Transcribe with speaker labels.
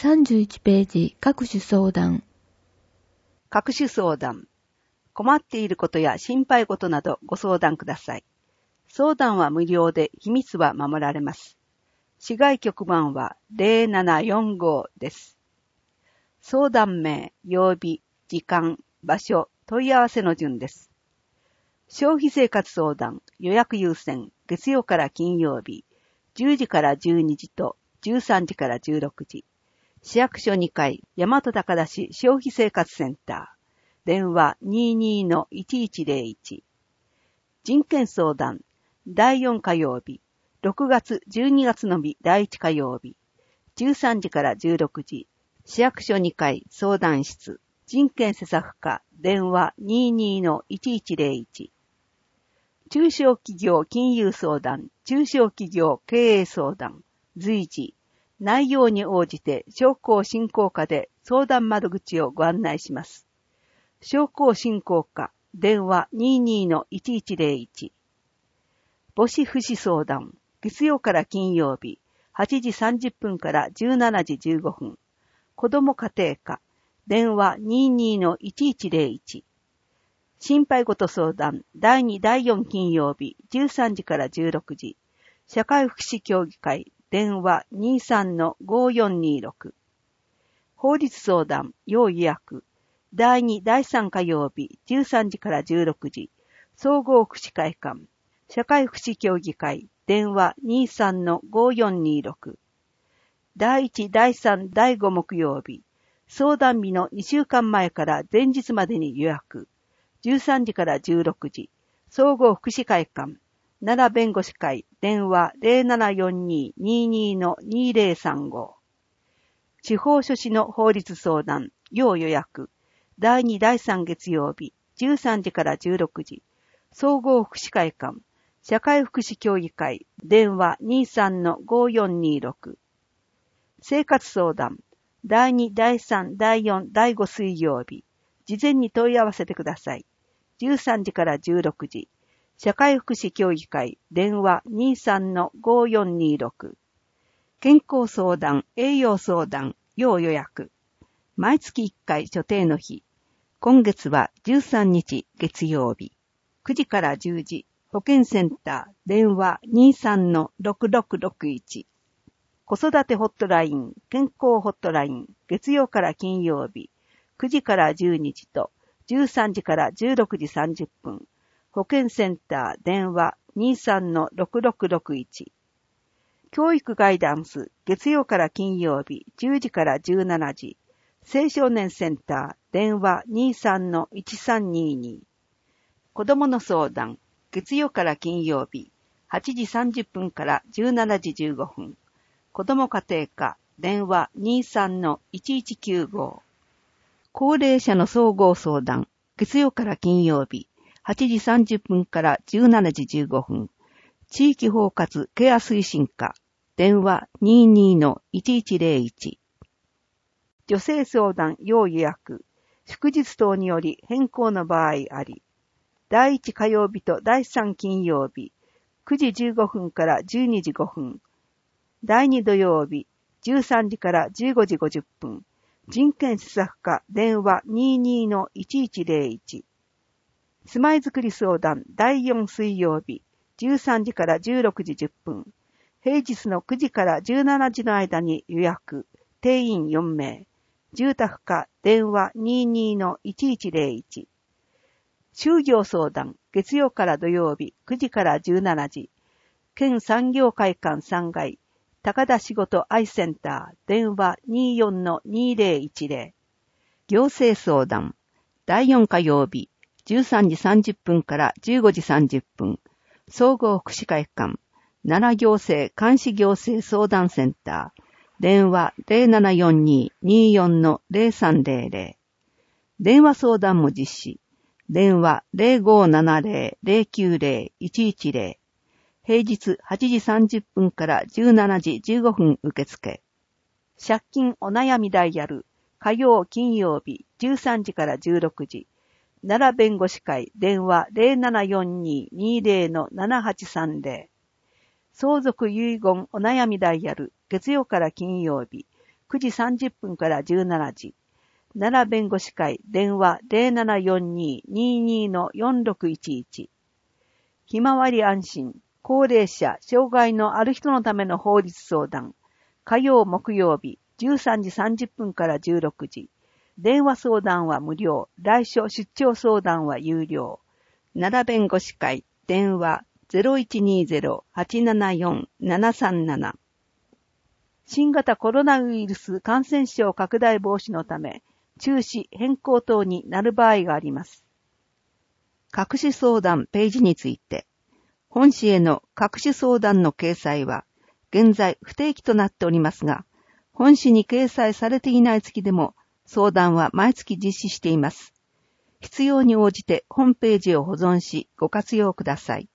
Speaker 1: 31ページ、各種相談。
Speaker 2: 各種相談。困っていることや心配事などご相談ください。相談は無料で秘密は守られます。市外局番は0745です。相談名、曜日、時間、場所、問い合わせの順です。消費生活相談、予約優先、月曜から金曜日、10時から12時と13時から16時。市役所2階、大和高田市消費生活センター。電話 22-1101。人権相談、第4火曜日、6月12月の日第1火曜日、13時から16時。市役所2階相談室、人権施策課、電話 22-1101。中小企業金融相談、中小企業経営相談、随時、内容に応じて商工振興課で相談窓口をご案内します。商工振興課、電話 22-1101。母子福祉相談、月曜から金曜日、8時30分から17時15分。子ども家庭課、電話 22-1101。心配事相談、第2、第4金曜日、13時から16時。社会福祉協議会、電話 23-5426。法律相談、要予約。第2、第3火曜日、13時から16時。総合福祉会館。社会福祉協議会、電話 23-5426。第1、第3、第5木曜日。相談日の2週間前から前日までに予約。13時から16時。総合福祉会館。奈良弁護士会、電話 0742-22-2035。地方書士の法律相談、要予約。第2、第3月曜日、13時から16時。総合福祉会館。社会福祉協議会、電話 23-5426。生活相談、第2、第3、第4、第5水曜日。事前に問い合わせてください。13時から16時。社会福祉協議会、電話 23-5426。健康相談、栄養相談、要予約。毎月1回所定の日。今月は13日月曜日。9時から10時。保健センター、電話 23-6661。子育てホットライン、健康ホットライン、月曜から金曜日。9時から12時と、13時から16時30分。保健センター、電話 23-6661。教育ガイダンス、月曜から金曜日、10時から17時。青少年センター、電話 23-1322。子供の相談、月曜から金曜日、8時30分から17時15分。子供家庭科、電話 23-1195。高齢者の総合相談、月曜から金曜日、8時30分から17時15分。地域包括ケア推進課、電話 22-1101。女性相談要予約、祝日等により変更の場合あり。第1火曜日と第3金曜日、9時15分から12時5分。第2土曜日、13時から15時50分。人権施策課電話 22-1101。住まいづくり相談第4水曜日、13時から16時10分。平日の9時から17時の間に予約。定員4名。住宅課電話 22-1101。就業相談、月曜から土曜日、9時から17時。県産業会館3階、高田仕事アイセンター、電話 24-2010。行政相談、第4火曜日、13時30分から15時30分。総合福祉会館、奈良行政監視行政相談センター、電話 0742-24-0300。電話相談も実施。電話 0570-090-110。平日8時30分から17時15分受付。借金お悩みダイヤル、火曜金曜日13時から16時。奈良弁護士会電話 0742-20-7830。相続遺言お悩みダイヤル、月曜から金曜日。9 9時30分から17時。奈良弁護士会電話 0742-22-4611。ひまわり安心、高齢者、障害のある人のための法律相談。火曜木曜日13時30分から16時。電話相談は無料。来所出張相談は有料。奈良弁護士会電話 0120-874-737。新型コロナウイルス感染症拡大防止のため、中止変更等になる場合があります。各種相談ページについて、本誌への各種相談の掲載は、現在不定期となっておりますが、本誌に掲載されていない月でも、相談は毎月実施しています。必要に応じて本ページを保存し、ご活用ください。